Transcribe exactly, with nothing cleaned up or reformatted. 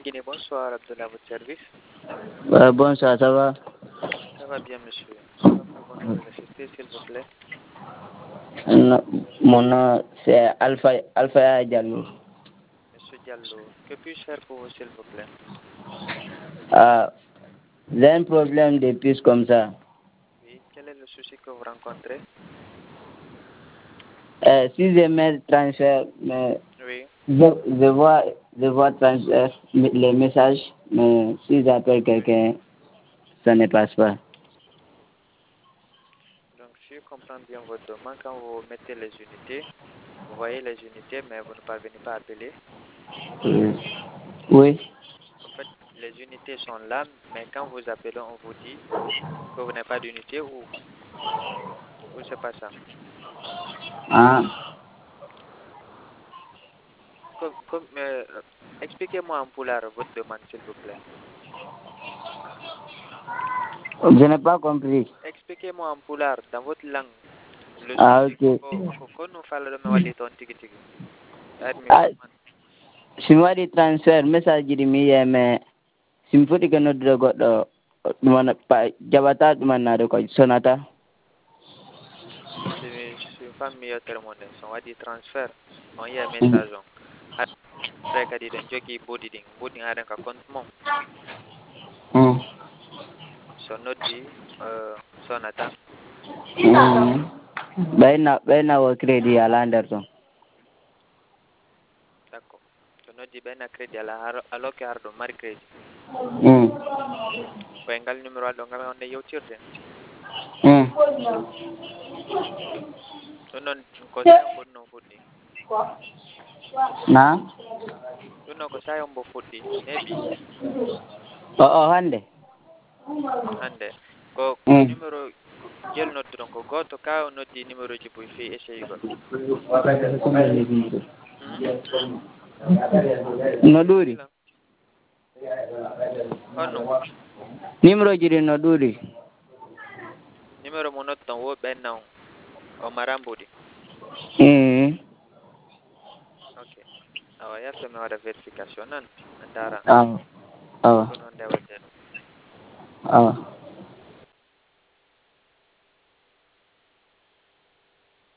Guinée, bonsoir, Abdullah, à votre service. Euh, bonsoir, ça va? Ça va bien, monsieur. Comment pouvons-nous vous assister, s'il vous plaît? Non, mon nom, c'est Alpha, Alpha Diallo. Monsieur Diallo, que puis-je faire pour vous, s'il vous plaît? Euh, j'ai un problème de puces comme ça. Oui, quel est le souci que vous rencontrez? Euh, si je mets transfert, mais Oui. je, je vois, je vois transfert les messages, mais si j'appelle quelqu'un, ça ne passe pas. Donc, si je comprends bien votre demande, quand vous mettez les unités, vous voyez les unités, mais vous ne parvenez pas à appeler. Euh, oui. En fait, les unités sont là, mais quand vous appelez, on vous dit que vous n'avez pas d'unité ou, ou c'est pas ça. Ah. Comme, comme, euh, expliquez-moi en poulard votre demande, s'il vous plaît. Je n'ai pas compris. Expliquez-moi en poulard, dans votre langue, le Ah, souci ok. que nous faisons de me ton tigi tigi. Ah, si mi waɗi transfert message ji ɗi mi yiye mais simi foti ko noddude goɗɗo ɗumana jaɓata ɗumannade ko sonata. C'est une femme meilleure télémonde. On va dire transfert. On y a un message. Après, quand il y a un jockey body ding, body a un compte mon. Son note dit, euh, son attend. ɓayna ɓayna wo crédit ala nder ton. D'accord. Son note dit ben à crédit alors que ardo mari crédit. Ko engal numéro aldo ngal on est yewtirde. Non non ko sa on bonno fuddi. Na? Non non ko sa on bo fuddi. Nebi. O o hande. Hande. Ko ko numéro jël note donc ko goto ka on noddi numéro ji boy fi essayer gol. No ɗuuri. Hono. Numéro ji ɗi no ɗuuri. Numéro mo note ton wo ben non o marambudi. Mm. Okay. Awa yafta mi waɗa vérification nan ndara awa awa ko noon nde waddeno awa